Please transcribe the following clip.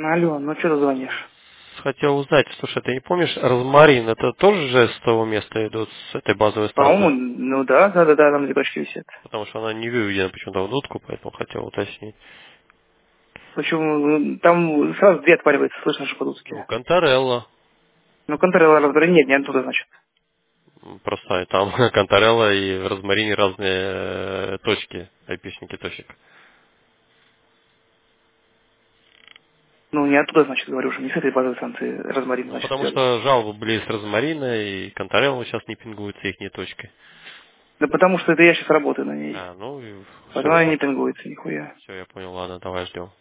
Алло, ну что ты звонишь? Хотел узнать, слушай, ты не помнишь, розмарин, это тоже же с того места идут, с этой базовой По-моему, станции? ну да, там липочки висят. Потому что она не выведена почему-то в дудку, поэтому хотел уточнить. Почему? Там сразу две отваливается, слышно же по-русски. Ну, Конторелла. Ну, контроль разбора нет, не оттуда, значит. Просто там Конторелла и в розмарине разные точки, айпишники точек. Ну, не оттуда, значит, говорю, уже не с этой базовой станции розмарин, Ну, значит, потому идет. что жалобы были с розмарина, и Конторелла сейчас не пингуется их точкой. Да потому что это я сейчас работаю на ней. А, ну, Поэтому все, она не пингуется, нихуя. все, я понял, ладно, давай ждем.